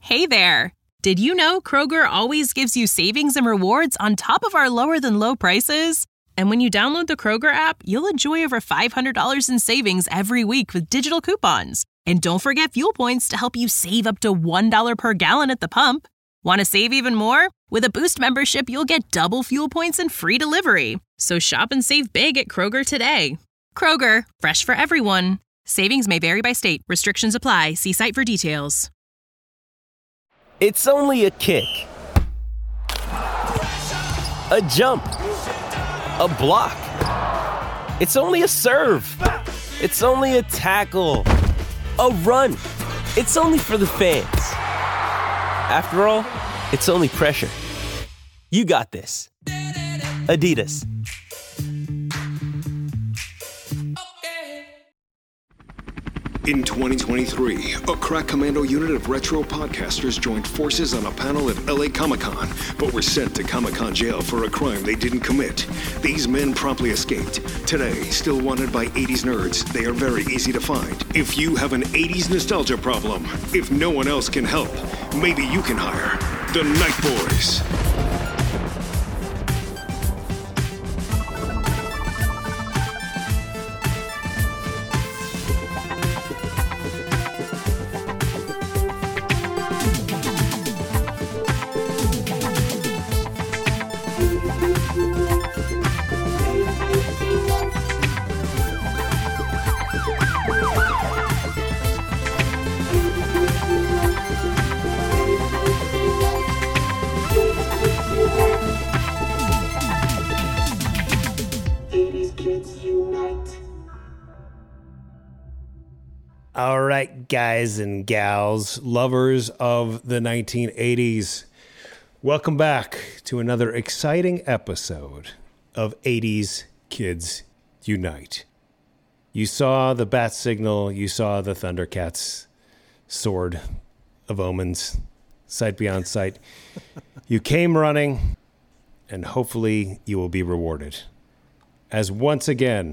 Hey there! Did you know Kroger always gives you savings and rewards on top of our lower-than-low prices? And when you download the Kroger app, you'll enjoy over $500 in savings every week with digital coupons. And don't forget fuel points to help you save up to $1 per gallon at the pump. Want to save even more? With a Boost membership, you'll get double fuel points and free delivery. So shop and save big at Kroger today. Kroger, fresh for everyone. Savings may vary by state. Restrictions apply. See site for details. It's only a kick, a jump, a block. It's only a serve. It's only a tackle, a run. It's only for the fans. After all, it's only pressure. You got this. Adidas. In 2023, a crack commando unit of retro podcasters joined forces on a panel at LA Comic-Con, but were sent to Comic-Con jail for a crime they didn't commit. These men promptly escaped. Today, still wanted by 80s nerds, they are very easy to find. If you have an 80s nostalgia problem, if no one else can help, maybe you can hire the Night Boys. All right, guys and gals, lovers of the 1980s, welcome back to another exciting episode of 80s Kids Unite. You saw the bat signal, you saw the Thundercats sword of omens, sight beyond sight. You came running, and hopefully you will be rewarded. As once again,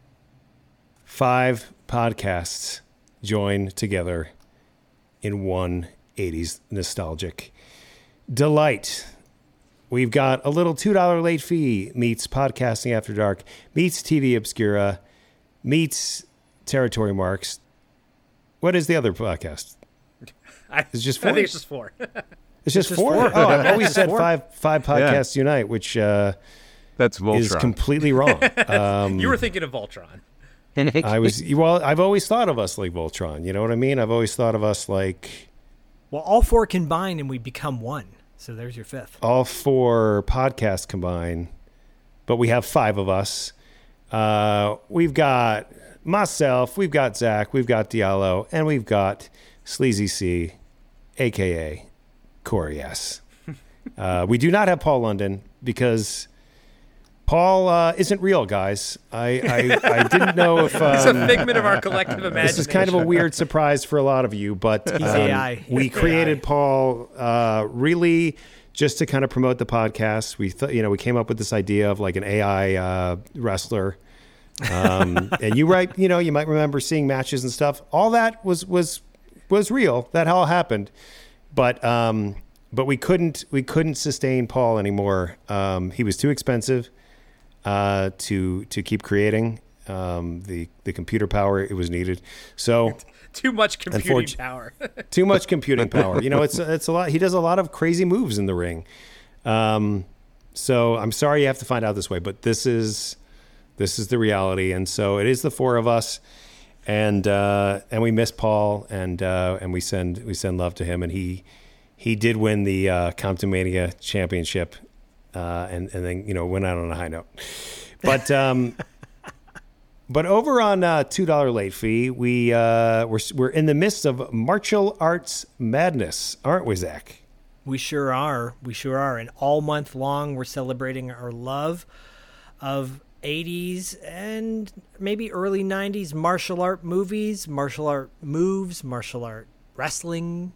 5 podcasts join together in one 80s nostalgic delight. We've got a little $2 late fee meets Podcasting After Dark, meets TV Obscura, meets Territory Marks. What is the other podcast? It's just 4? I think it's just 4. It's just 4? Oh, I've always said 5 podcasts unite, which that's Voltron. Is completely wrong. You were thinking of Voltron. I've always thought of us like Voltron. You know what I mean? I've always thought of us like... Well, all 4 combine and we become one. So there's your 5th. All 4 podcasts combine, but we have 5 of us. We've got myself, we've got Zach, we've got Diallo, and we've got Sleazy C, a.k.a. Corey S. We do not have Paul London because... Paul isn't real, guys. I didn't know if... it's a figment of our collective imagination. This is kind of a weird surprise for a lot of you, but He's AI. We created Paul really just to kind of promote the podcast. We thought, we came up with this idea of like an AI wrestler. And you might remember seeing matches and stuff. All that was real. That all happened. But we couldn't sustain Paul anymore. He was too expensive. To keep creating the computer power it was needed. So too much computing power. Too much computing power. It's a lot. He does a lot of crazy moves in the ring. So I'm sorry you have to find out this way, but this is the reality. And so it is the 4 of us, and we miss Paul, and we send love to him. And he did win the Compton Mania championship. And then went out on a high note, but over on $2 late fee, we're in the midst of martial arts madness, aren't we, Zach? We sure are. And all month long, we're celebrating our love of 80s and maybe early 90s martial art movies, martial art moves, martial art wrestling,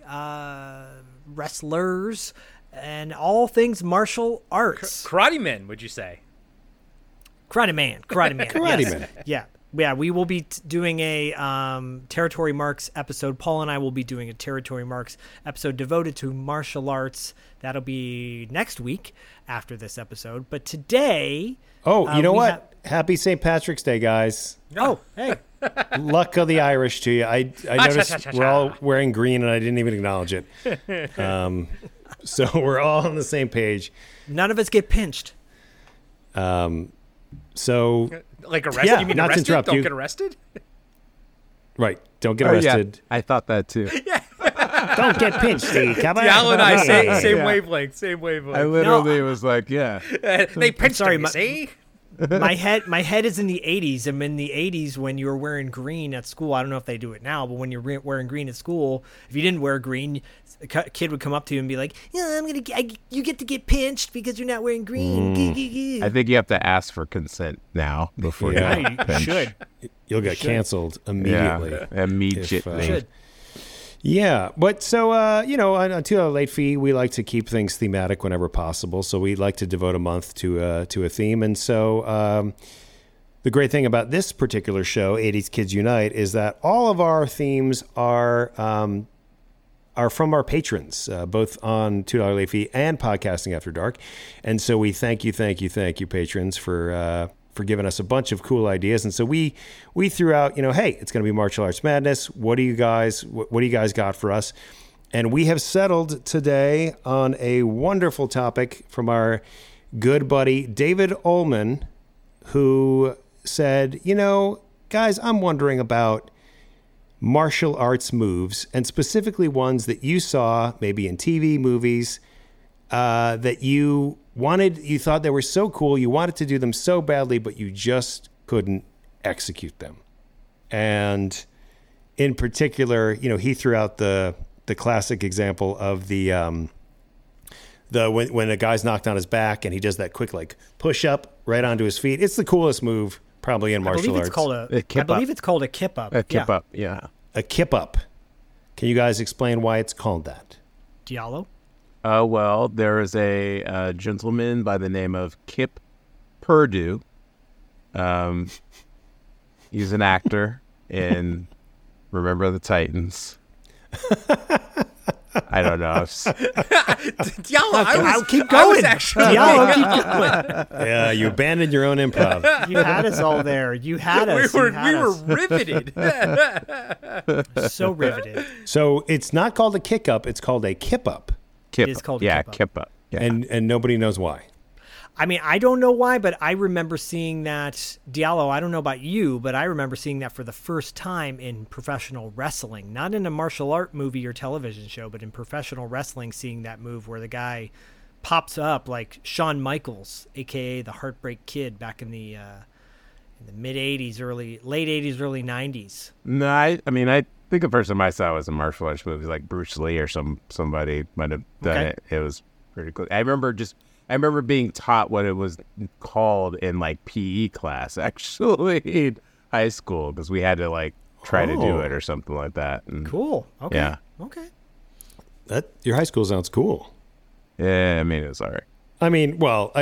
wrestlers. And all things martial arts. Karate men, would you say? Karate man. Karate yes. man. Yeah. we will be doing a Territory Marks episode. Paul and I will be doing a Territory Marks episode devoted to martial arts. That'll be next week after this episode. But today... Oh, you know what? Happy St. Patrick's Day, guys. Oh, hey. Luck of the Irish to you. I noticed we're all wearing green, and I didn't even acknowledge it. So we're all on the same page. None of us get pinched. So... Like arrested? Yeah, you mean not to arrested? interrupt Don't you. get arrested? Right. Don't get arrested. I thought that too. Don't get pinched, Steve. Come on. Diallo and I, same Yeah. wavelength, same wavelength. I literally was like, yeah. They pinched Sorry, me, see? my head is in the 80s, and in the 80s when you were wearing green at school, I don't know if they do it now, but when you're wearing green at school, if you didn't wear green, a kid would come up to you and be like, yeah, you get to get pinched because you're not wearing green. I think you have to ask for consent now before Yeah. you You pinch. should. You'll get canceled immediately. Yeah, immediately. Should. Yeah, but so, on $2 late fee, we like to keep things thematic whenever possible. So we like to devote a month to a theme. And so the great thing about this particular show, 80s Kids Unite, is that all of our themes are from our patrons, both on $2 late fee and Podcasting After Dark. And so we thank you, patrons, for giving us a bunch of cool ideas. And so we threw out, hey, it's going to be Martial Arts Madness. What do you guys got for us? And we have settled today on a wonderful topic from our good buddy David Ullman, who said, guys, I'm wondering about martial arts moves, and specifically ones that you saw maybe in TV, movies, that you thought they were so cool, you wanted to do them so badly, but you just couldn't execute them. And in particular, he threw out the classic example of when a guy's knocked on his back and he does that quick push up right onto his feet. It's the coolest move probably in martial arts. I believe it's called a kip up. A kip up, yeah. A kip up. Can you guys explain why it's called that? Diallo? Well, there is a gentleman by the name of Kip Purdue. He's an actor in Remember the Titans. I don't know. Diallo, I'll keep going. Diallo, keep going. Yeah, you abandoned your own improv. You had us all there. You had us. We were riveted. So riveted. So it's not called a kick up, it's called a kip up. Kip It is called a yeah, kip up. kip up. Yeah. And nobody knows why. I mean, I don't know why, but I remember seeing that. Diallo, I don't know about you, but I remember seeing that for the first time in professional wrestling. Not in a martial art movie or television show, but in professional wrestling, seeing that move where the guy pops up like Shawn Michaels, a.k.a. the Heartbreak Kid, back in the mid-'80s, late 80s, early 90s. No, I mean, I think the first time I saw it was a martial arts movie, like Bruce Lee or somebody might have done Okay. it. It was pretty cool. I remember being taught what it was called in PE class, actually in high school, because we had to try to do it or something like that. And, Cool. Okay. Yeah. Okay. Your high school sounds cool. Yeah, I mean, it was all right. I mean,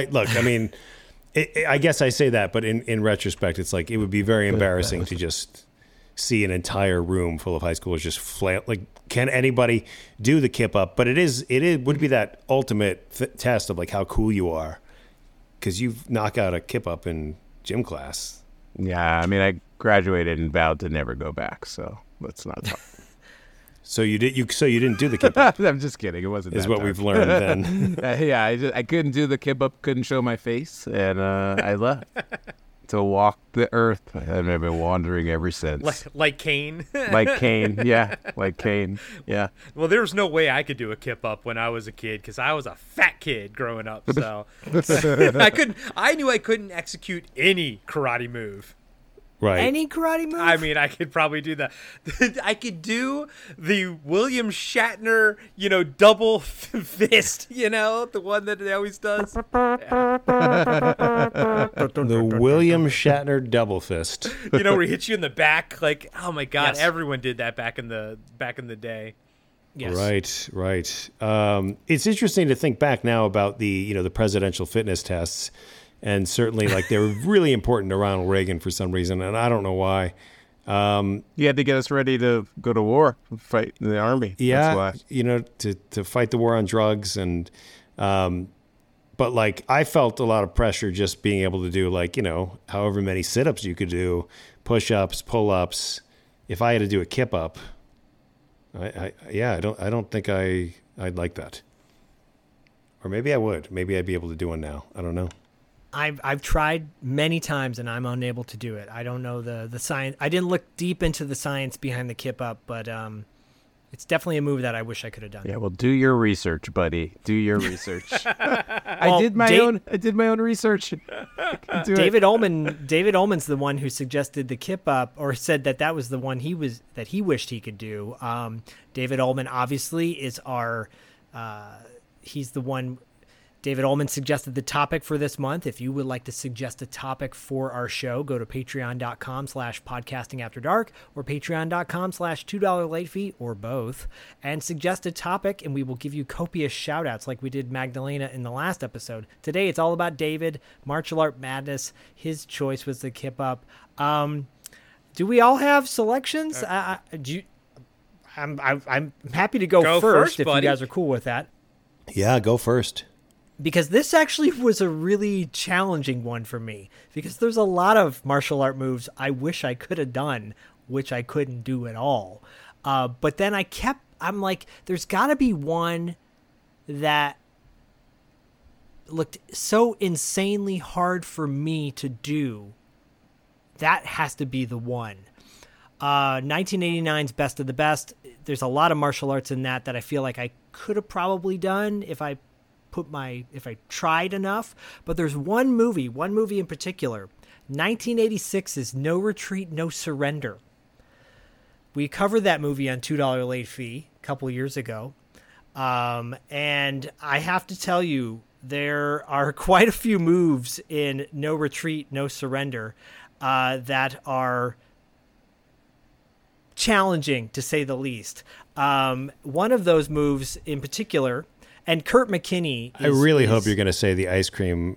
I guess I say that, but in retrospect, it's it would be very embarrassing to just see an entire room full of high schoolers just flail. Can anybody do the kip up? But it would be that ultimate test of how cool you are, because you knock out a kip up in gym class. Yeah, I mean, I graduated and vowed to never go back, so let's not talk. So you didn't do the kip up. I'm just kidding. It wasn't. Is that what time. we've learned then. Yeah, I couldn't do the kip up, couldn't show my face, and I left to walk the earth. And I've been wandering ever since. Like Kane. Like Kane, yeah, like Kane, yeah. Well, there was no way I could do a kip up when I was a kid because I was a fat kid growing up. So I knew I couldn't execute any karate move. Right. Any karate move? I mean, I could probably do that. I could do the William Shatner, double fist, the one that he always does. The William Shatner double fist. Where he hits you in the back. Oh my God, Yes. everyone did that back in the day. Yes. Right. It's interesting to think back now about the presidential fitness tests, And certainly, like, they were really important to Ronald Reagan for some reason, and I don't know why. You had to get us ready to go to war, fight in the army. Yeah, That's why. to fight the war on drugs. And but, like, I felt a lot of pressure just being able to do, like, however many sit-ups you could do, push-ups, pull-ups. If I had to do a kip-up, I don't think I'd like that. Or maybe I would. Maybe I'd be able to do one now. I don't know. I've tried many times and I'm unable to do it. I don't know the science. I didn't look deep into the science behind the kip up, but it's definitely a move that I wish I could have done. Yeah, well, do your research, buddy. Do your research. I did my own research. David Ullman's the one who suggested the kip up, or said that was the one he wished he could do. David Ullman obviously is our. He's the one. David Ullman suggested the topic for this month. If you would like to suggest a topic for our show, go to patreon.com/podcastingafterdark or patreon.com/$2 late fee, or both, and suggest a topic, and we will give you copious shout outs like we did Magdalena in the last episode. Today, it's all about David, Martial Art Madness. His choice was the kip up. Do we all have selections? I'm happy to go first if buddy. You guys are cool with that. Yeah, go first. Because this actually was a really challenging one for me, because there's a lot of martial art moves I wish I could have done, which I couldn't do at all. But then I'm like, there's got to be one that looked so insanely hard for me to do. That has to be the one. 1989's Best of the Best. There's a lot of martial arts in that I feel like I could have probably done if I tried enough. But there's one movie in particular, 1986's No Retreat, No Surrender. We covered that movie on $2 late fee a couple years ago. And I have to tell you, there are quite a few moves in No Retreat, No Surrender that are challenging, to say the least. One of those moves in particular, and Kurt McKinney. I really hope you're going to say the ice cream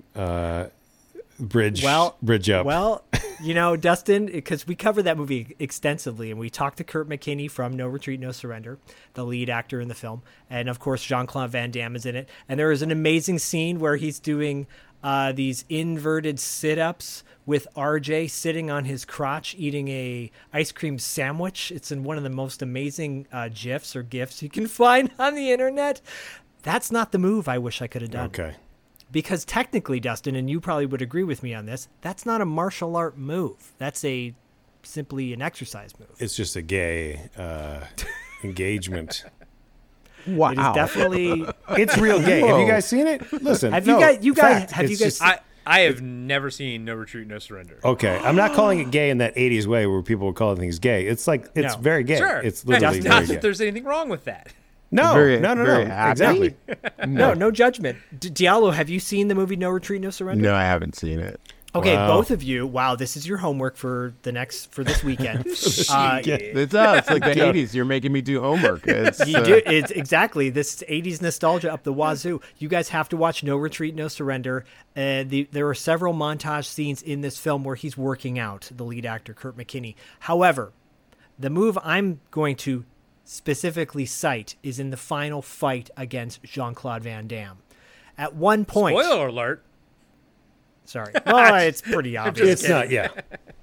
bridge up. Well, Dustin, because we covered that movie extensively, and we talked to Kurt McKinney from No Retreat, No Surrender, the lead actor in the film. And, of course, Jean-Claude Van Damme is in it. And there is an amazing scene where he's doing these inverted sit-ups with RJ sitting on his crotch eating a ice cream sandwich. It's in one of the most amazing GIFs or GIFs you can find on the internet. That's not the move I wish I could have done. Okay. Because technically, Dustin, and you probably would agree with me on this, that's not a martial art move. That's simply an exercise move. It's just a gay engagement. Wow. It is definitely... It's real gay. Whoa. Have you guys seen it? Listen. Have you guys... I have never seen No Retreat, No Surrender. Okay, I'm not calling it gay in that 80s way where people would call things gay. It's like, it's very gay. Sure. It's literally not very that gay. there's anything wrong with that. No. Very happy. Exactly. No judgment. Diallo, have you seen the movie No Retreat, No Surrender? No, I haven't seen it. Okay, Wow. both of you. Wow, this is your homework for this weekend. It's like the 80s. You're making me do homework. It's, You do. It's exactly this 80s nostalgia up the wazoo. You guys have to watch No Retreat, No Surrender. There are several montage scenes in this film where he's working out, the lead actor, Kurt McKinney. However, the move I'm going to specifically cite is in the final fight against Jean-Claude Van Damme. At one point... Spoiler alert. Sorry. Well, it's pretty obvious. It's not, yeah.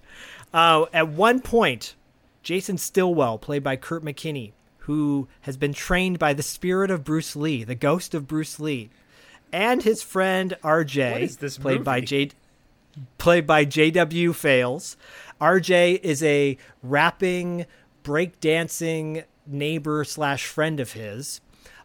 At one point, Jason Stillwell, played by Kurt McKinney, who has been trained by the spirit of Bruce Lee, the ghost of Bruce Lee, and his friend RJ, What is this played movie? by J.W. Fails. RJ is a rapping, breakdancing neighbor / friend of his,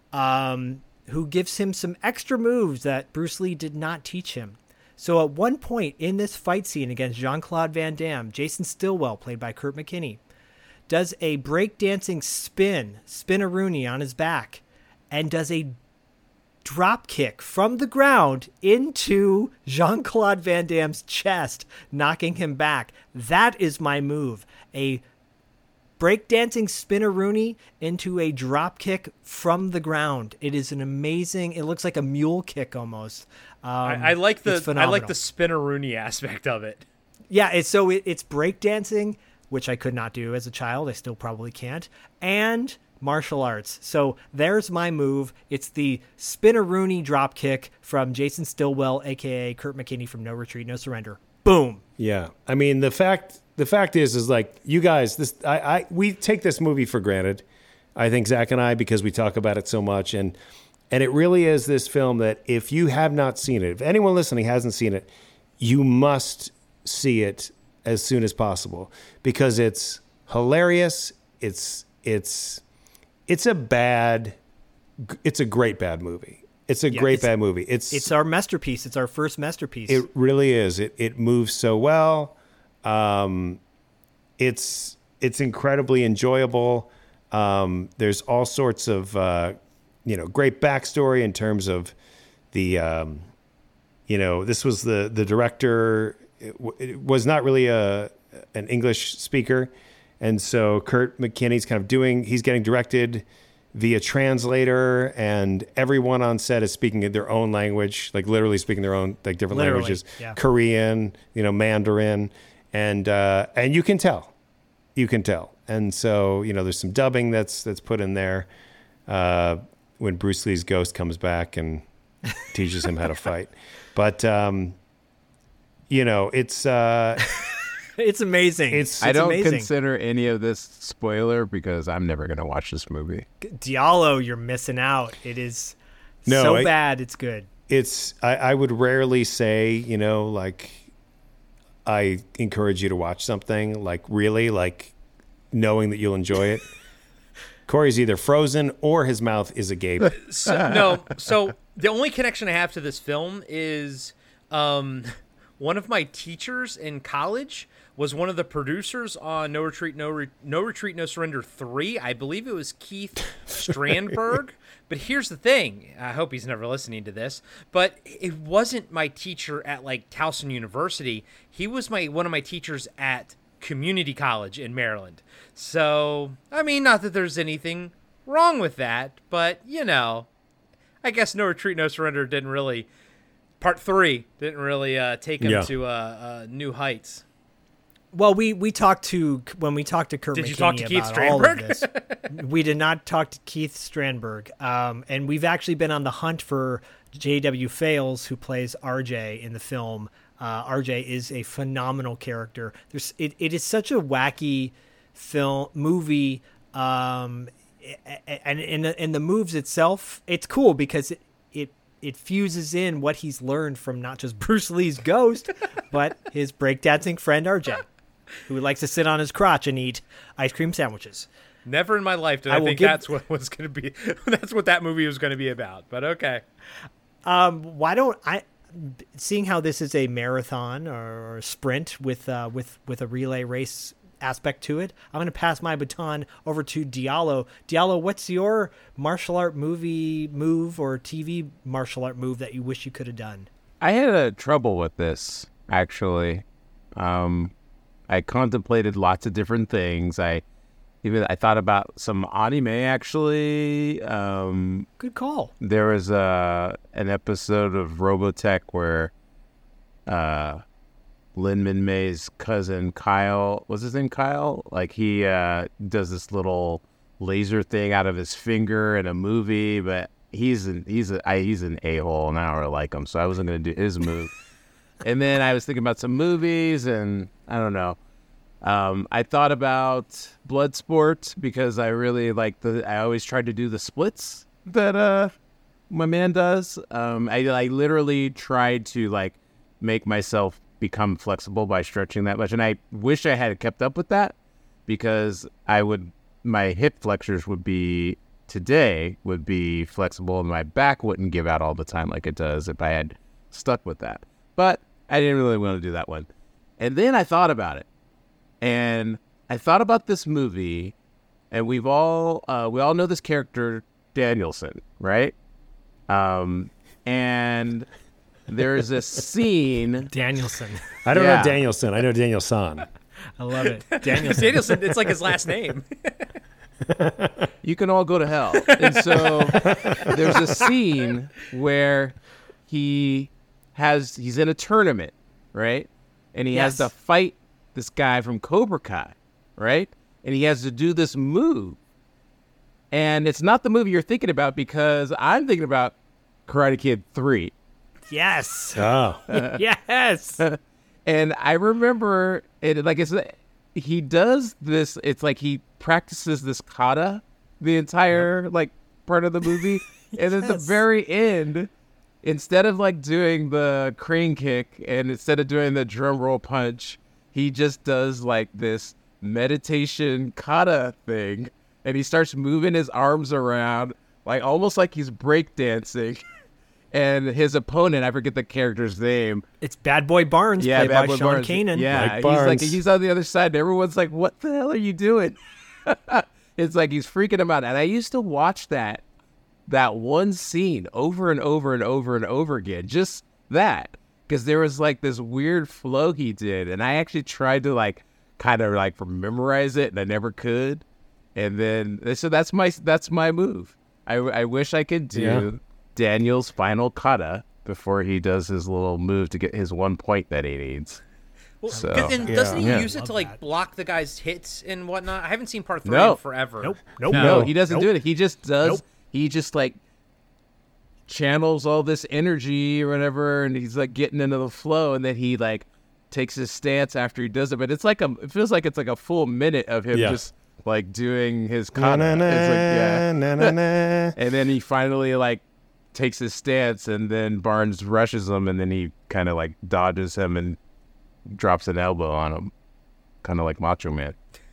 who gives him some extra moves that Bruce Lee did not teach him. So at one point in this fight scene against Jean-Claude Van Damme, Jason Stillwell, played by Kurt McKinney, does a breakdancing spin-a-rooney on his back, and does a drop kick from the ground into Jean-Claude Van Damme's chest, knocking him back. That is my move. A breakdancing spinneroonie into a drop kick from the ground. It is an amazing. It looks like a mule kick almost. I like the phenomenal. spinneroonie aspect of it. Yeah, it's breakdancing, which I could not do as a child. I still probably can't, and martial arts. So there's my move. It's the spinneroonie drop kick from Jason Stillwell, aka Kurt McKinney from No Retreat, No Surrender. Boom. Yeah, I mean the fact is like you guys. We take this movie for granted. I think Zach and I, because we talk about it so much, and it really is this film that if you have not seen it, if anyone listening hasn't seen it, you must see it as soon as possible because it's hilarious. It's a great bad movie. It's a great bad movie. It's our masterpiece. It's our first masterpiece. It really is. It moves so well. It's incredibly enjoyable. There's all sorts of great backstory in terms of the this was the director. It was not really an English speaker, and so Kurt McKinney's he's getting directed via translator, and everyone on set is speaking in their own language, like literally speaking their own different languages, Korean, Mandarin, and you can tell, and so there's some dubbing that's put in there when Bruce Lee's ghost comes back and teaches him how to fight, but it's it's amazing. I don't amazing. consider any of this spoiler because I'm never going to watch this movie. Diallo, you're missing out. It is bad. It's good. I would rarely say, I encourage you to watch something really knowing that you'll enjoy it. Corey's either frozen or his mouth is agape. So the only connection I have to this film is one of my teachers in college was one of the producers on No Retreat, No Surrender 3. I believe it was Keith Strandberg. But here's the thing. I hope he's never listening to this. But it wasn't my teacher at Towson University. He was one of my teachers at community college in Maryland. So, I mean, not that there's anything wrong with that. But, I guess No Retreat, No Surrender Part 3 didn't really take him to new heights. Well, we talked to when we talked to Kurt. Did McKinney you talk to Keith about Strandberg? all of this. We did not talk to Keith Strandberg, and we've actually been on the hunt for J.W. Fales, who plays RJ in the film. RJ is a phenomenal character. It is such a wacky movie, and in the moves itself, it's cool because it fuses in what he's learned from not just Bruce Lee's ghost, but his breakdancing friend RJ, who likes to sit on his crotch and eat ice cream sandwiches. Never in my life did I think that's what was going to be. That's what that movie was going to be about. But okay. Why don't I? Seeing how this is a marathon or a sprint with a relay race aspect to it, I'm going to pass my baton over to Diallo. Diallo, what's your martial art movie move or TV martial art move that you wish you could have done? I had trouble with this, actually. I contemplated lots of different things. I thought about some anime, actually. Good call. There was an episode of Robotech where Lin May's cousin Kyle, was his name Kyle? He does this little laser thing out of his finger in a movie, but he's an a-hole and I don't really like him, so I wasn't going to do his move. And then I was thinking about some movies, and I don't know. I thought about Bloodsport because I really I always tried to do the splits that my man does. I literally tried to make myself become flexible by stretching that much, and I wish I had kept up with that because my hip flexors would be flexible and my back wouldn't give out all the time like it does if I had stuck with that. But I didn't really want to do that one. And then I thought about it. And I thought about this movie, and we all know this character Danielson, right? And there's a scene. Danielson. I don't know Danielson. I know Daniel-san. I love it. Danielson. Danielson, it's like his last name. You can all go to hell. And so there's a scene where he's in a tournament, right? And he has Yes. to fight this guy from Cobra Kai, right? And he has to do this move. And it's not the movie you're thinking about, because I'm thinking about Karate Kid 3. Yes. Oh, Yes. And I remember it, like, he does this, it's like he practices this kata the entire like part of the movie. And at the Yes. very end, instead of like doing the crane kick and instead of doing the drum roll punch, he just does like this meditation kata thing, and he starts moving his arms around like almost like he's breakdancing. And his opponent, I forget the character's name. It's Bad Boy Barnes, played Bad by Boy Sean Barnes. Kanan. Yeah, Mike Barnes. he's on the other side, and everyone's like, "What the hell are you doing?" It's like he's freaking him out. And I used to watch that one scene over and over and over and over again, just that, because there was like this weird flow he did, and I actually tried to like kind of like memorize it, and I never could. And then so that's my move. I wish I could do Daniel's final kata before he does his little move to get his 1 point that he needs. Well, So- and doesn't he Yeah. use it to like block the guy's hits and whatnot? I haven't seen part 3 No. in forever. Nope. No, he doesn't do it. He just does. Nope. He just like channels all this energy or whatever, and he's like getting into the flow, and then he like takes his stance after he does it. But it's like it feels like it's like a full minute of him Yeah. just like doing his na, kata. na, na, It's like, yeah. na, na, na. And then he finally like takes his stance, and then Barnes rushes him, and then he kind of like dodges him and drops an elbow on him, kind of like Macho Man.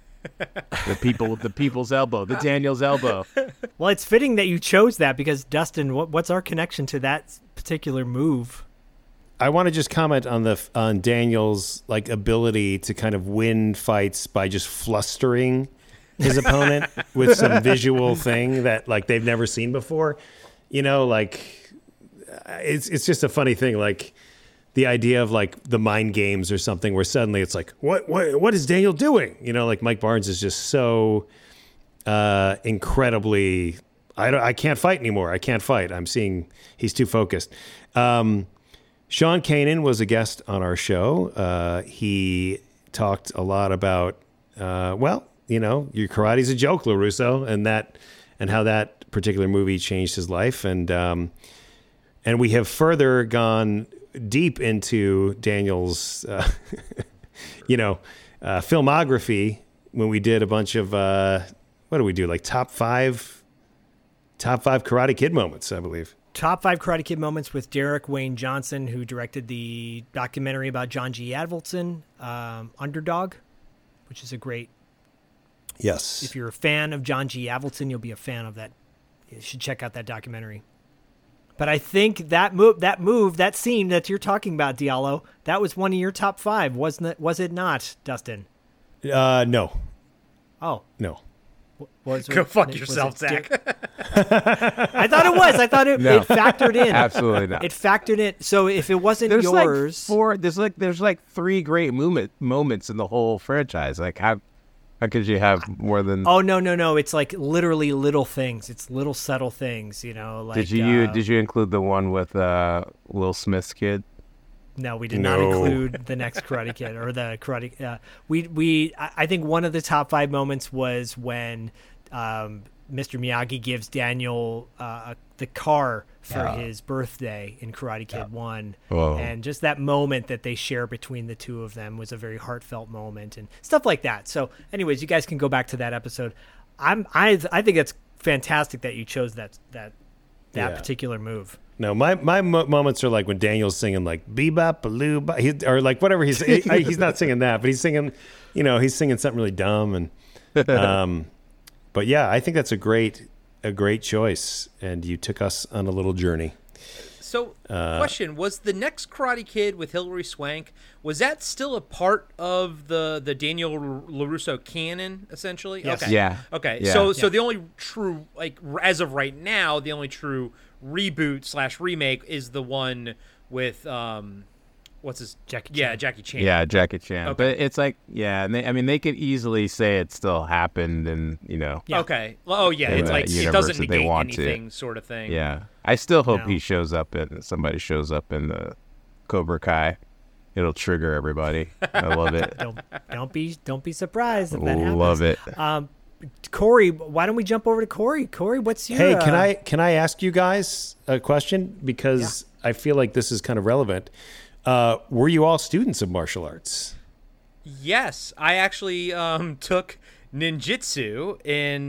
The people's elbow, the Daniel's elbow. Well, it's fitting that you chose that because, Dustin, what's our connection to that particular move? I want to just comment on Daniel's like ability to kind of win fights by just flustering his opponent with some visual thing that like they've never seen before. You know, like it's just a funny thing, like the idea of like the mind games or something where suddenly it's like, what is Daniel doing? You know, like Mike Barnes is just so incredibly, I can't fight anymore. I can't fight. He's too focused. Sean Kanan was a guest on our show. He talked a lot about, your karate's a joke, LaRusso, and how that particular movie changed his life. And we have further gone deep into Daniel's, filmography when we did a bunch of, what do we do? Like top five Karate Kid moments, I believe. Top 5 Karate Kid moments with Derek Wayne Johnson, who directed the documentary about John G. Avildsen, Underdog, which is a great. Yes. If you're a fan of John G. Avildsen, you'll be a fan of that. You should check out that documentary. But I think that scene that you're talking about, Diallo, that was one of your top 5, wasn't it? Was it not, Dustin? No. Oh, No. Go fuck yourself, Zach. I thought it was. I thought it factored in. Absolutely not. It factored in. So if it wasn't There's yours, there's like 3 great moments in the whole franchise. Like how could you have more than? oh no, it's like literally little things. It's little subtle things, you know. Like did you include the one with Will Smith's kid? No, we did not include the next Karate Kid or the Karate. I think one of the top 5 moments was when Mr. Miyagi gives Daniel the car for his birthday in Karate Kid 1. Whoa. And just that moment that they share between the two of them was a very heartfelt moment and stuff like that. So anyways, you guys can go back to that episode. I think it's fantastic that you chose that particular move. No, my moments are like when Daniel's singing like bebop baloo, or like whatever he's not singing that, but he's singing something really dumb and but yeah, I think that's a great choice, and you took us on a little journey. So, question, was the next Karate Kid with Hilary Swank, was that still a part of the Daniel LaRusso canon, essentially? Yes. Okay. Yeah. Okay. Yeah. So the only true, like, as of right now, the only true reboot / remake is the one with what's his Jackie Yeah, Chan. Jackie Chan. Yeah, Jackie Chan. Okay. But it's like, yeah, and they could easily say it still happened, and Yeah. Okay. Oh yeah, In it's the like it universe doesn't that they negate want to. anything, sort of thing. yeah. I still hope No. he shows up and somebody shows up in the Cobra Kai. It'll trigger everybody. I love it. Don't be surprised if that happens. Love it. Corey, why don't we jump over to Corey? Corey, what's your Hey, can I ask you guys a question, because I feel like this is kind of relevant. Were you all students of martial arts? Yes, I actually took ninjutsu in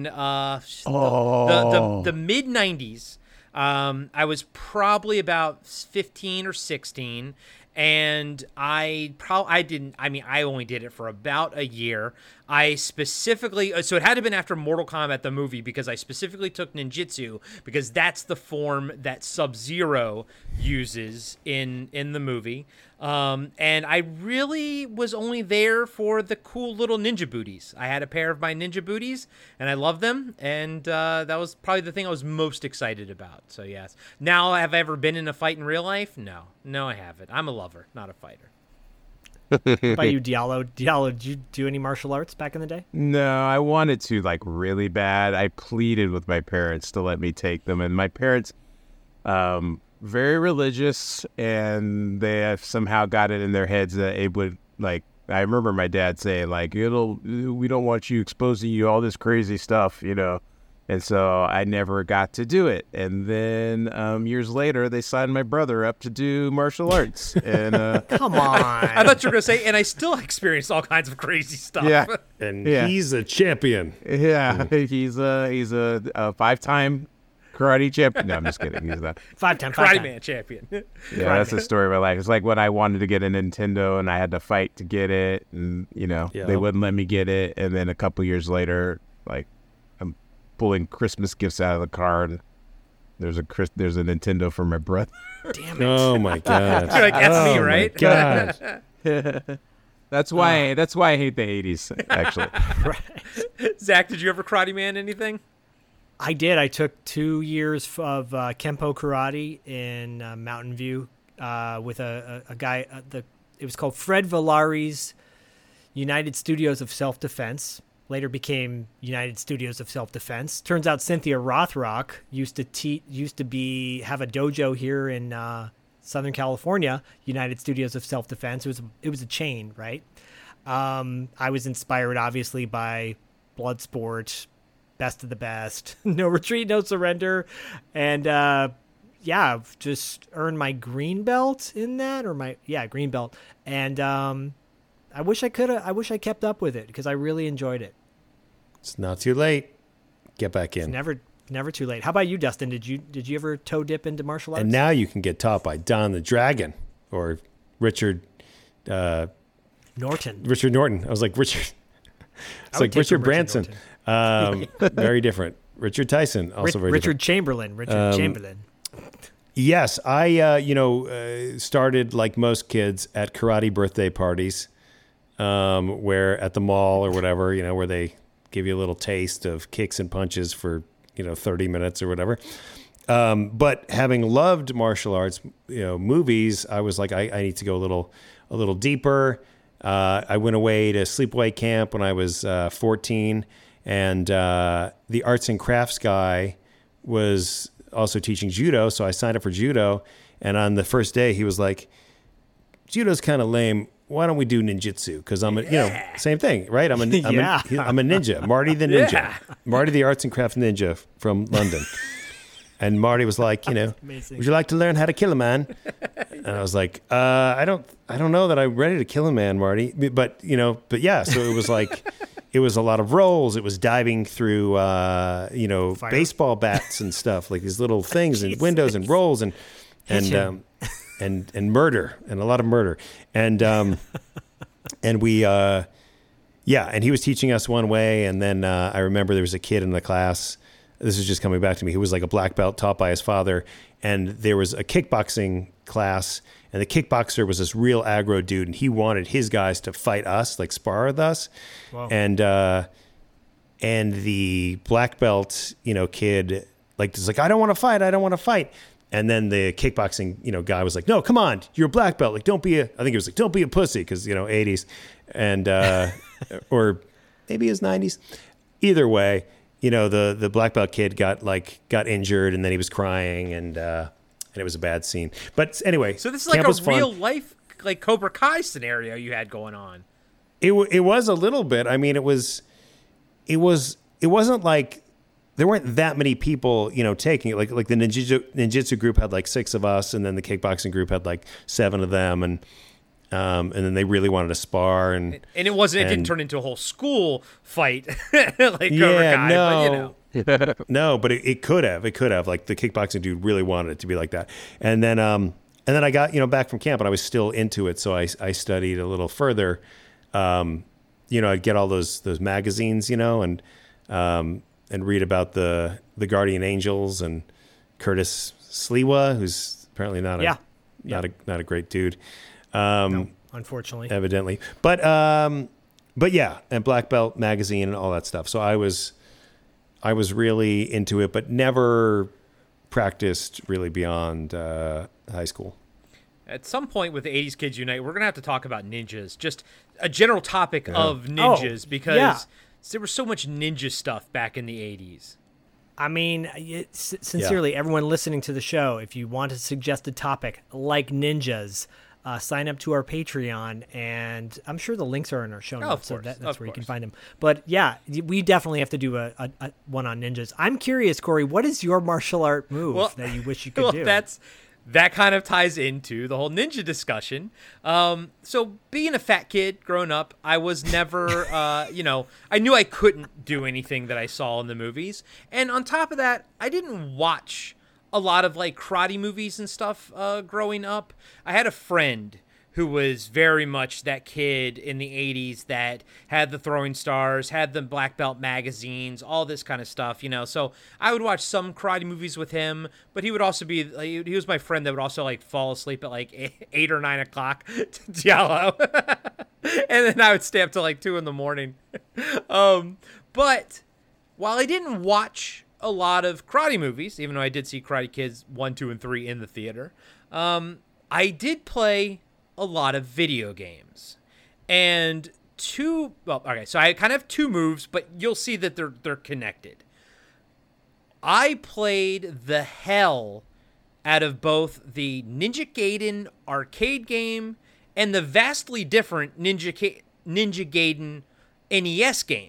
the mid 90s. I was probably about 15 or 16, and I only did it for about a year. I specifically, so it had to have been after Mortal Kombat the movie, because I specifically took ninjutsu because that's the form that Sub-Zero uses in the movie. And I really was only there for the cool little ninja booties. I had a pair of my ninja booties, and I loved them, and that was probably the thing I was most excited about. So yes. Now, have I ever been in a fight in real life? No, I haven't. I'm a lover, not a fighter. What about you, Diallo? Diallo, did you do any martial arts back in the day? No, I wanted to, like, really bad. I pleaded with my parents to let me take them, and my parents, very religious, and they have somehow got it in their heads that it would, like, I remember my dad saying, like, we don't want you exposing you all this crazy stuff, you know. And so I never got to do it. And then years later, they signed my brother up to do martial arts. And Come on. I thought you were going to say, and I still experienced all kinds of crazy stuff. yeah, And Yeah. he's a champion. yeah, he's a 5-time karate champion. No, I'm just kidding. He's not. Five-time. Karate Man champion. Yeah, that's the story of my life. It's like when I wanted to get a Nintendo and I had to fight to get it, and Yeah. they wouldn't let me get it. And then a couple years later, like, I'm pulling Christmas gifts out of the car, and there's a Nintendo for my brother. Damn it. Oh my god! You're like, that's me, Oh, my right? God. That's why I hate the 80s. Actually, Zach, did you ever Karate Man anything? I did. I took 2 years of Kempo karate in Mountain View with a guy. It was called Fred Villari's United Studios of Self-Defense. Later became United Studios of Self-Defense. Turns out Cynthia Rothrock used to have a dojo here in Southern California. United Studios of Self-Defense. It was a chain, right? I was inspired, obviously, by Bloodsport, Best of the Best, No Retreat, No Surrender, and just earned my green belt in that, green belt. And I wish I kept up with it because I really enjoyed it. It's not too late. Get back in. Never too late. How about you, Dustin? Did you ever toe dip into martial arts? And now you can get taught by Don the Dragon or Richard Norton. Richard Norton. I was like Richard. It's I would like take Richard from Branson. Norton. Very different. Richard Tyson, also very Richard different. Chamberlain. Richard Chamberlain. Yes, I started like most kids at karate birthday parties, where at the mall or whatever, where they give you a little taste of kicks and punches for 30 minutes or whatever. But having loved martial arts, movies, I was like, I need to go a little deeper. I went away to sleepaway camp when I was 14, and the arts and crafts guy was also teaching judo, so I signed up for judo. And on the first day, he was like, "Judo's kind of lame. Why don't we do ninjutsu?" Because I'm same thing, right? I'm a ninja, Marty the ninja, Marty the arts and crafts ninja from London. And Marty was like, Amazing. "Would you like to learn how to kill a man?" And I was like, I don't know that I'm ready to kill a man, Marty. But yeah. So it was like, it was a lot of rolls. It was diving through, baseball bats and stuff, like these little things and windows and rolls and murder, and a lot of murder. And and we and he was teaching us one way, and then I remember there was a kid in the class. This is just coming back to me. Who was like a black belt taught by his father, and there was a kickboxing class, and the kickboxer was this real aggro dude, and he wanted his guys to fight us, like spar with us. Wow. And the black belt, kid, was like, I don't want to fight. And then the kickboxing, guy was like, "No, come on, you're a black belt. Like, don't be a." I think he was like, "Don't be a pussy," because 80s, and or maybe it was 90s. Either way, the black belt kid got injured, and then he was crying, and it was a bad scene. But anyway, so this is like a real life, like Cobra Kai scenario you had going on. It was a little bit. I mean, it wasn't like. There weren't that many people, taking it. Like the ninjutsu group had like 6 of us, and then the kickboxing group had like 7 of them, and then they really wanted to spar, and it didn't turn into a whole school fight like Cobra Kai. No, but, no, but it could have. Like the kickboxing dude really wanted it to be like that, and then I got back from camp, and I was still into it, so I studied a little further. I'd get all those magazines, and read about the Guardian Angels and Curtis Sliwa, who's apparently not a great dude. No, unfortunately, evidently. But yeah, and Black Belt magazine and all that stuff. So I was really into it, but never practiced really beyond high school. At some point with the 80s Kids Unite, we're going to have to talk about ninjas, just a general topic of ninjas, because there was so much ninja stuff back in the 80s. I mean, sincerely, everyone listening to the show, if you want to suggest a topic like ninjas, sign up to our Patreon, and I'm sure the links are in our show notes, so that's where you can find them. But yeah, we definitely have to do a one on ninjas. I'm curious, Corey, what is your martial art move that you wish you could do? That kind of ties into the whole ninja discussion. So being a fat kid growing up, I was never, I knew I couldn't do anything that I saw in the movies. And on top of that, I didn't watch a lot of like karate movies and stuff growing up. I had a friend who was very much that kid in the 80s that had the throwing stars, had the black belt magazines, all this kind of stuff, So I would watch some karate movies with him, but he would also be, he was my friend that would also like fall asleep at like 8 or 9 o'clock to Giallo. And then I would stay up till like 2 in the morning. But while I didn't watch a lot of karate movies, even though I did see Karate Kids 1, 2, and 3 in the theater, I did play a lot of video games. And so I kind of have 2 moves, but you'll see that they're connected. I played the hell out of both the Ninja Gaiden arcade game and the vastly different Ninja Gaiden NES game.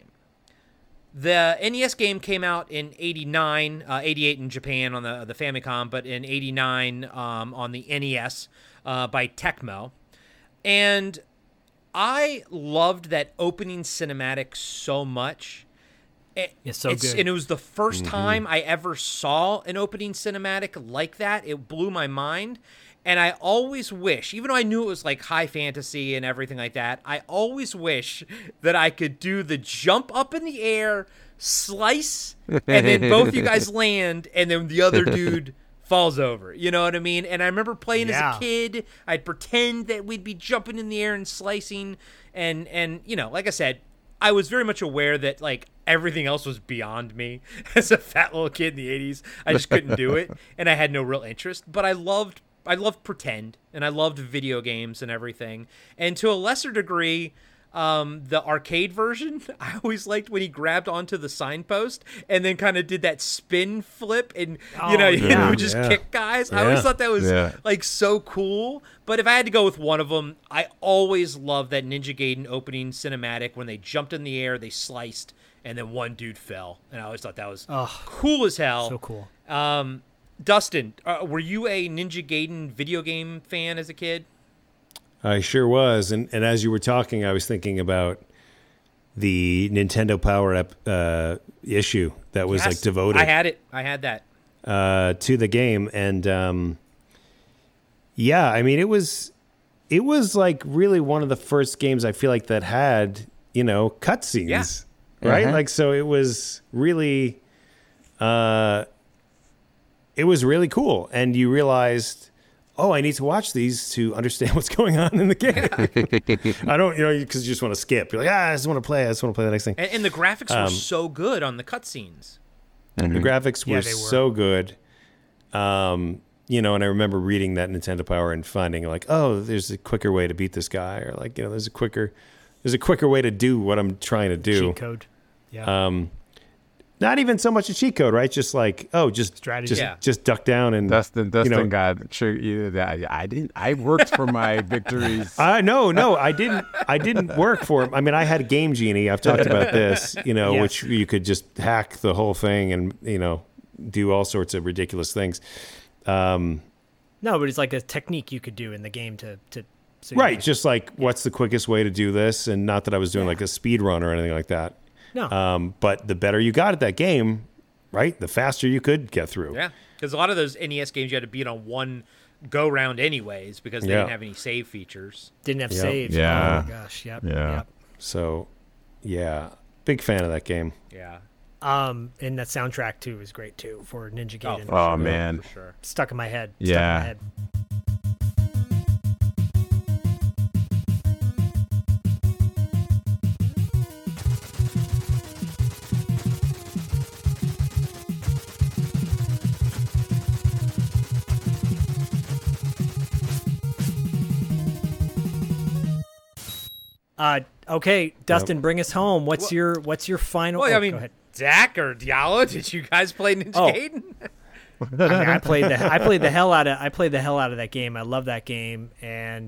The NES game came out in 89, 88 in Japan on the Famicom, but in 89 on the NES by Tecmo. And I loved that opening cinematic so much. It's so good. And it was the first time I ever saw an opening cinematic like that. It blew my mind. And I always wish, even though I knew it was like high fantasy and everything like that, I always wish that I could do the jump up in the air, slice, and then both you guys land, and then the other dude falls over. You know what I mean? And I remember playing as a kid. I'd pretend that we'd be jumping in the air and slicing. And like I said, I was very much aware that like everything else was beyond me as a fat little kid in the 80s. I just couldn't do it. And I had no real interest. But I loved pretend, and I loved video games and everything. And to a lesser degree, the arcade version, I always liked when he grabbed onto the signpost and then kind of did that spin flip and, he would just kick guys. I always thought that was like so cool. But if I had to go with one of them, I always loved that Ninja Gaiden opening cinematic when they jumped in the air, they sliced, and then one dude fell. And I always thought that was cool as hell. So cool. Dustin, were you a Ninja Gaiden video game fan as a kid? I sure was. And as you were talking, I was thinking about the Nintendo Power Up issue that was like devoted. I had it. I had that. To the game. And I mean, it was like really one of the first games I feel like that had, cutscenes. Yeah. Right? Like, so it was really... it was really cool. And you realized, I need to watch these to understand what's going on in the game. I don't, because you just want to skip. You're like, I just want to play the next thing. And the graphics were so good on the cutscenes. The graphics were so good. and I remember reading that Nintendo Power and finding like, oh, there's a quicker way to beat this guy, or like, there's a quicker way to do what I'm trying to do. Cheat code. Yeah. Not even so much a cheat code, right? Just like, just strategy. Just duck down and Dustin got sure I didn't. I worked for my victories. No, I didn't work for him. I mean, I had Game Genie. I've talked about this, Yes. which you could just hack the whole thing and do all sorts of ridiculous things. No, but it's like a technique you could do in the game to so right. Just like, what's the quickest way to do this? And not that I was doing like a speed run or anything like that. No. But the better you got at that game, right, the faster you could get through. Yeah, because a lot of those NES games you had to beat on one go round anyways because they didn't have any save features. Didn't have Yep. saves. Yeah. Oh my gosh. Yep. Yeah. Yep. So, yeah, big fan of that game. Yeah. And that soundtrack too is great too for Ninja Gaiden. Oh man. For sure. Stuck in my head. Yeah. Stuck in my head. Okay, Dustin, bring us home. What's your final? Well, oh, I mean, go ahead. Zach or Diallo, did you guys play Ninja Oh. Gaiden? I mean, I played the hell out of that game. I love that game, and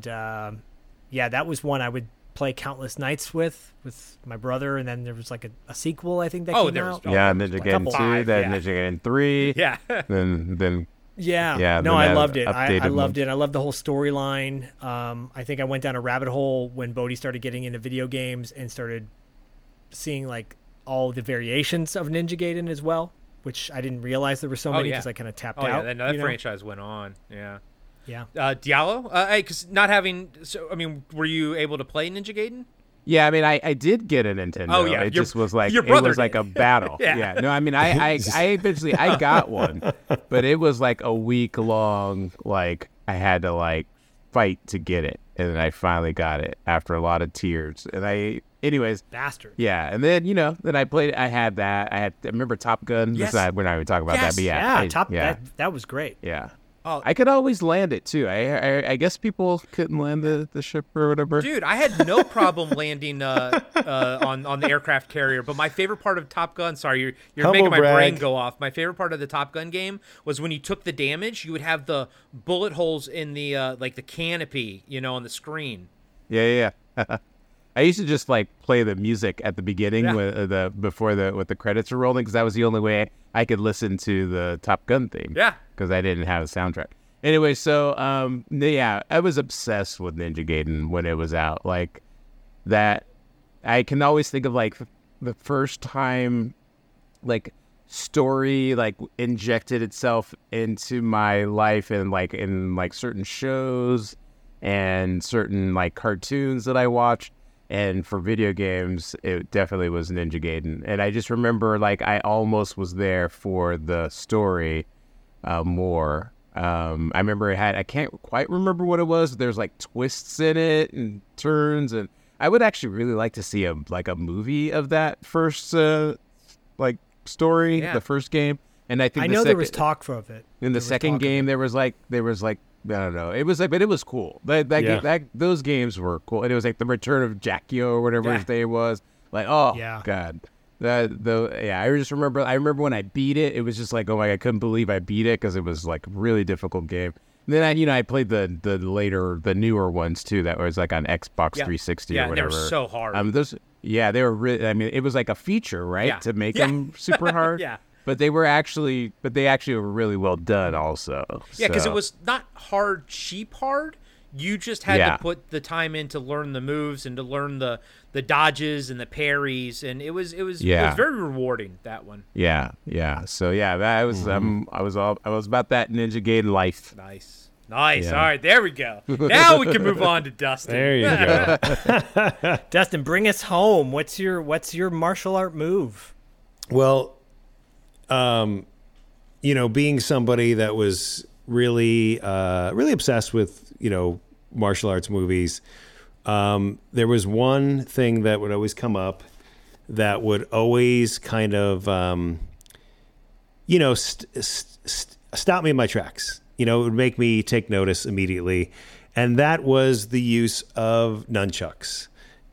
that was one I would play countless nights with my brother. And then there was like a sequel, I think that came out. Yeah, Ninja Gaiden 2, five, then yeah. Ninja Gaiden 3. Yeah. Then Yeah. Yeah, No, then I that loved it. I updated loved one. it. I loved the whole storyline. I think I went down a rabbit hole when Bodhi started getting into video games and started seeing like all the variations of Ninja Gaiden as well, which I didn't realize there were so many because I kind of tapped out. Yeah, that you know? franchise went on. Yeah. Yeah. Diallo? Because not having... So, I mean, were you able to play Ninja Gaiden? Yeah, I mean, I did get a Nintendo. Oh, yeah, It just was like, your it brother was like did. a battle. Yeah. No, I mean, I eventually, I got one, but it was like a week long, like, I had to like fight to get it. And then I finally got it after a lot of tears. And anyways. Bastard. Yeah. And then, then I played, I remember Top Gun. Yes. We're not even talking about that, but Yeah, that was great. Yeah. Oh. I could always land it too. I guess people couldn't land the ship or whatever. Dude, I had no problem landing on the aircraft carrier. But my favorite part of Top Gun, sorry, you're Humble making my brag. brain go off. My favorite part of the Top Gun game was when you took the damage, you would have the bullet holes in the like the canopy, on the screen. Yeah. I used to just like play the music at the beginning with the credits are rolling because that was the only way I could listen to the Top Gun theme. Yeah. Because I didn't have a soundtrack. Anyway, so I was obsessed with Ninja Gaiden when it was out. Like that, I can always think of like the first time, like story like injected itself into my life and like in like certain shows and certain like cartoons that I watched. And for video games, it definitely was Ninja Gaiden. And I just remember, like, I almost was there for the story more. I remember I can't quite remember what it was. There's, like, twists in it and turns. And I would actually really like to see a movie of that first, story, the first game. And I think there was talk of it. In the second game, there was like I don't know. It was like, but it was cool. Those games were cool, and it was like the Return of Jackio or whatever his name was. Like, oh god, I just remember. I remember when I beat it. It was just like, oh my god, I couldn't believe I beat it because it was like a really difficult game. And then I played the newer ones too. That was like on Xbox 360 or whatever. Yeah, they were so hard. They were really. I mean, it was like a feature, right, to make them super hard. Yeah. But they actually were really well done also. Yeah, because it was not hard, cheap hard. You just had to put the time in to learn the moves and to learn the dodges and the parries, and it was very rewarding, that one. Yeah. So I was I was about that Ninja Gaiden life. Nice. Yeah. All right, there we go. Now we can move on to Dustin. There you go. Dustin, bring us home. What's your martial art move? Well, being somebody that was really, really obsessed with, martial arts movies, there was one thing that would always come up that would always kind of, stop me in my tracks. it would make me take notice immediately. And that was the use of nunchucks.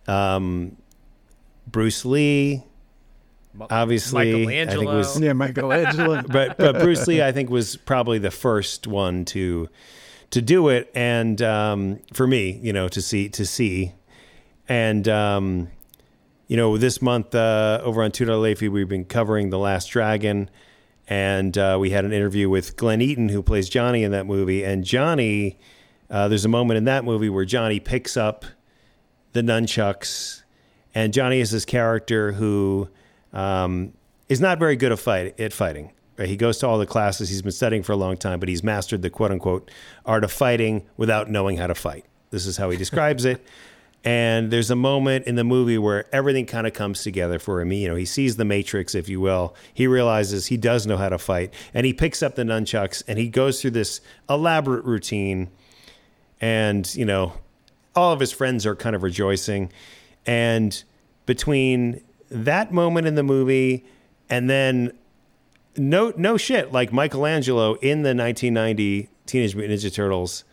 Bruce Lee, obviously, I think was Michelangelo. but Bruce Lee, I think, was probably the first one to do it, and for me, to see, and this month over on Two Dollar Fee, we've been covering The Last Dragon, and we had an interview with Glenn Eaton, who plays Johnny in that movie, and Johnny, there's a moment in that movie where Johnny picks up the nunchucks, and Johnny is this character who is not very good at fighting. Right? He goes to all the classes. He's been studying for a long time, but he's mastered the quote-unquote art of fighting without knowing how to fight. This is how he describes it. And there's a moment in the movie where everything kind of comes together for him. He sees the Matrix, if you will. He realizes he does know how to fight. And he picks up the nunchucks, and he goes through this elaborate routine. And, all of his friends are kind of rejoicing. And between that moment in the movie and then no shit, like Michelangelo in the 1990 Teenage Mutant Ninja Turtles,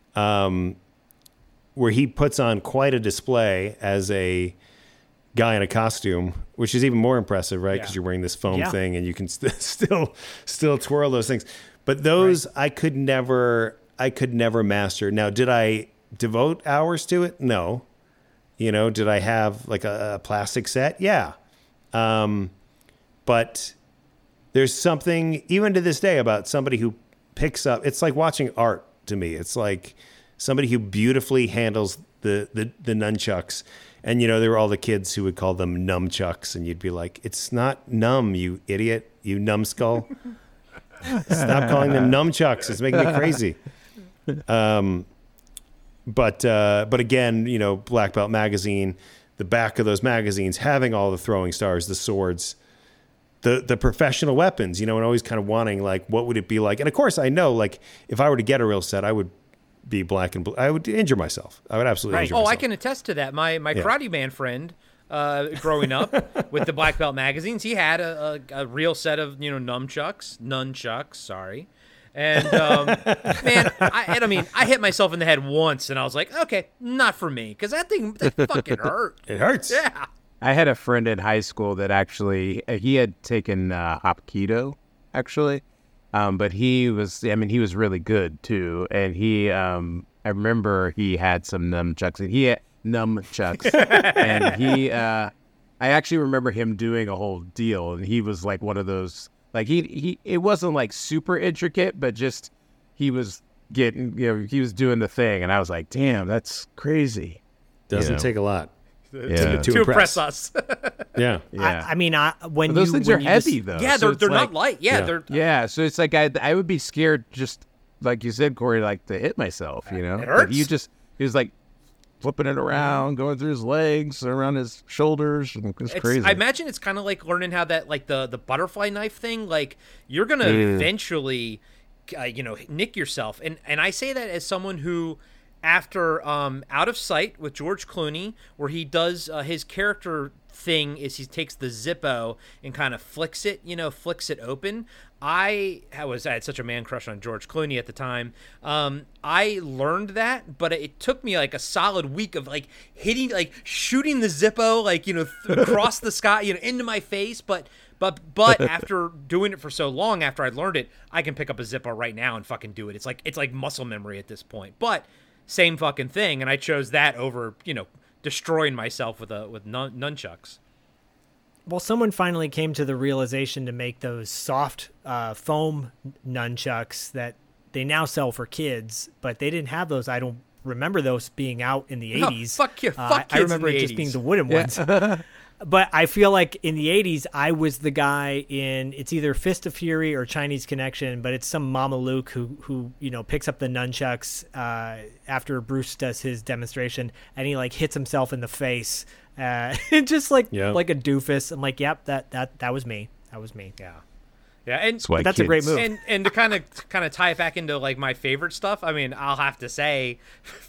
where he puts on quite a display as a guy in a costume, which is even more impressive, right? Because you're wearing this foam thing and you can still twirl those things. But those I could never master. Now, did I devote hours to it? No. Did I have like a plastic set? Yeah. But there's something, even to this day, about somebody who picks up, it's like watching art to me. It's like somebody who beautifully handles the nunchucks. And, there were all the kids who would call them numchucks. And you'd be like, it's not numb, you idiot, you numbskull. Stop calling them numchucks. It's making me crazy. But again, Black Belt Magazine, the back of those magazines having all the throwing stars, the swords, the professional weapons, and always kind of wanting, like, what would it be like? And of course, I know, like, if I were to get a real set, I would be black and blue. I would injure myself. I would absolutely injure myself. I can attest to that. My Karate Man friend, growing up with the Black Belt magazines, he had a real set of, nunchucks, sorry. And man, I hit myself in the head once, and I was like, okay, not for me, because that fucking hurt. It hurts. Yeah. I had a friend in high school that actually he had taken Hapkido, actually, but he was really good too, and he I remember he had some nunchucks, and and he I actually remember him doing a whole deal, and he was like one of those. Like he it wasn't like super intricate, but just he was getting, he was doing the thing, and I was like, damn, that's crazy. Doesn't take a lot to impress us. Yeah. When those things are heavy though. Yeah, so they're not light. Yeah, so it's like I would be scared, just like you said, Corey, like to hit myself. It hurts. Like he was like flipping it around, going through his legs, around his shoulders. It's crazy. I imagine it's kind of like learning how that, like the butterfly knife thing, like you're going to eventually, nick yourself. And I say that as someone who, after Out of Sight with George Clooney, where he does his character thing is he takes the Zippo and kind of flicks it open. I had such a man crush on George Clooney at the time. I learned that, but it took me like a solid week of like shooting the Zippo, across the sky, into my face. But after doing it for so long, after I learned it, I can pick up a Zippo right now and fucking do it. It's like muscle memory at this point. But same fucking thing, and I chose that over destroying myself with nunchucks. Well, someone finally came to the realization to make those soft foam nunchucks that they now sell for kids, but they didn't have those. I don't remember those being out in the 80s. Fuck you. Fuck kids I remember in the it just 80s. being the wooden ones. But I feel like in the 80s, I was the guy in, it's either Fist of Fury or Chinese Connection, but it's some Mama Luke who picks up the nunchucks after Bruce does his demonstration, and he hits himself in the face, just like a doofus. I'm like, yep, that was me. That was me. Yeah. Yeah, and that's a great move. And to kind of tie it back into my favorite stuff. I mean, I'll have to say,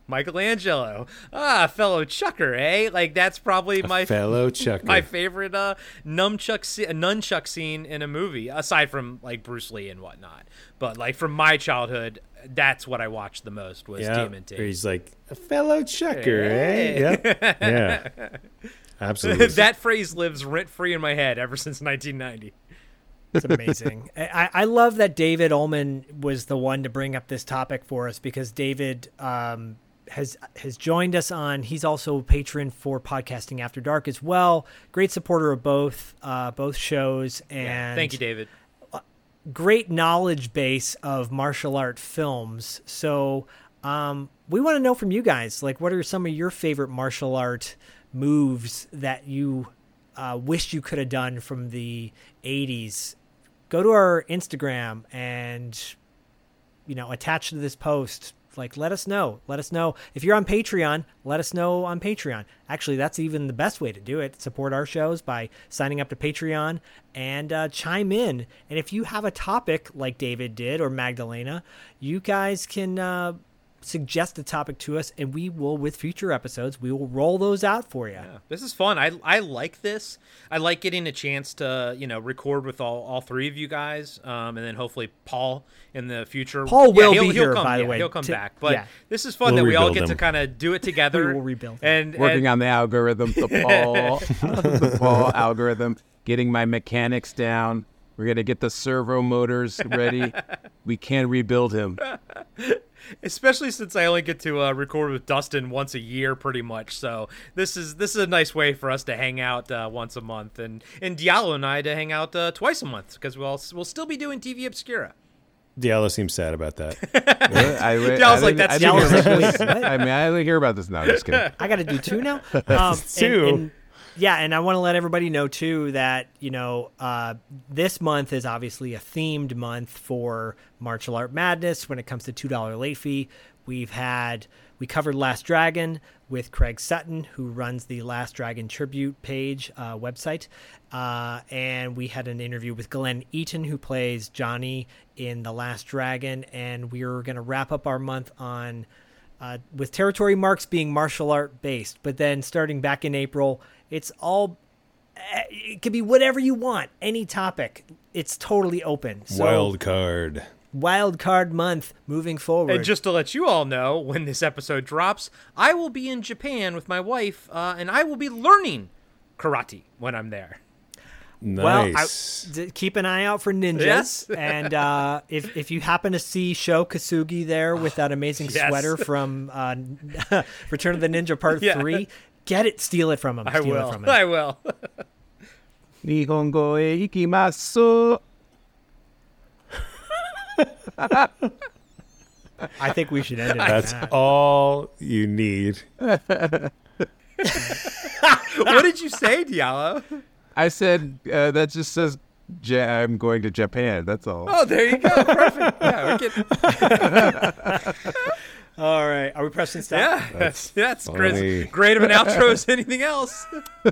Michelangelo, fellow chucker, eh? Like that's probably my fellow chucker. My favorite nunchuck scene in a movie, aside from like Bruce Lee and whatnot. But like from my childhood, that's what I watched the most was TMNT. He's like a fellow chucker, eh? Yeah. Absolutely. That phrase lives rent free in my head ever since 1990. It's amazing. I love that David Ullman was the one to bring up this topic for us because David has joined us on. He's also a patron for Podcasting After Dark as well. Great supporter of both shows, and thank you, David. Great knowledge base of martial art films. So we want to know from you guys, like, what are some of your favorite martial art moves that you wished you could have done from the 80s? Go to our Instagram and, attach to this post. Like, let us know. Let us know. If you're on Patreon, let us know on Patreon. Actually, that's even the best way to do it. Support our shows by signing up to Patreon and chime in. And if you have a topic like David did or Magdalena, you guys can suggest a topic to us, and we will, with future episodes, we will roll those out for you. Yeah, this is fun. I like this. I like getting a chance to record with all three of you guys, and then hopefully Paul in the future. Paul will be here, by the way. He'll come back. But this is fun that we all get to kind of do it together. We will rebuild and working on the algorithm, the Paul algorithm, getting my mechanics down. We're gonna get the servo motors ready. We can rebuild him. Especially since I only get to record with Dustin once a year, pretty much. So this is a nice way for us to hang out once a month, and Diallo and I to hang out twice a month because we'll still be doing TV Obscura. Diallo seems sad about that. Diallo's like, that's I mean, I only hear about this now. I'm just kidding. I got to do two now. Two. And I want to let everybody know too that this month is obviously a themed month for Martial Art Madness when it comes to $2 late fee. We covered Last Dragon with Craig Sutton, who runs the Last Dragon Tribute page website, and we had an interview with Glenn Eaton, who plays Johnny in The Last Dragon, and we're going to wrap up our month on with Territory Marks being martial art based, but then starting back in April, it could be whatever you want, any topic. It's totally open. So, wild card month moving forward. And just to let you all know, when this episode drops, I will be in Japan with my wife, and I will be learning karate when I'm there. Nice. Well, keep an eye out for ninjas. Yes. And if you happen to see Sho Kasugi there with that amazing sweater from Return of the Ninja Part 3, get it, steal it from him. I will. Nihongo e ikimasu. I think we should end it. That's all you need. What did you say, Diallo? I said that just says I'm going to Japan. That's all. Oh, there you go. Perfect. Yeah, we can. All right. Are we pressing stop? Yeah, that's great of an outro as anything else.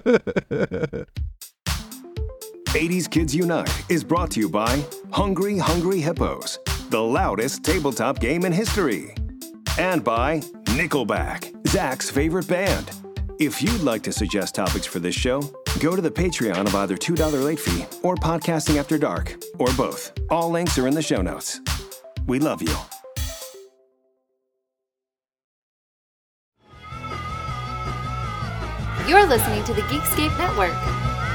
80s Kids Unite is brought to you by Hungry Hungry Hippos, the loudest tabletop game in history. And by Nickelback, Zach's favorite band. If you'd like to suggest topics for this show, go to the Patreon of either $2 late fee or Podcasting After Dark, or both. All links are in the show notes. We love you. You're listening to the Geekscape Network.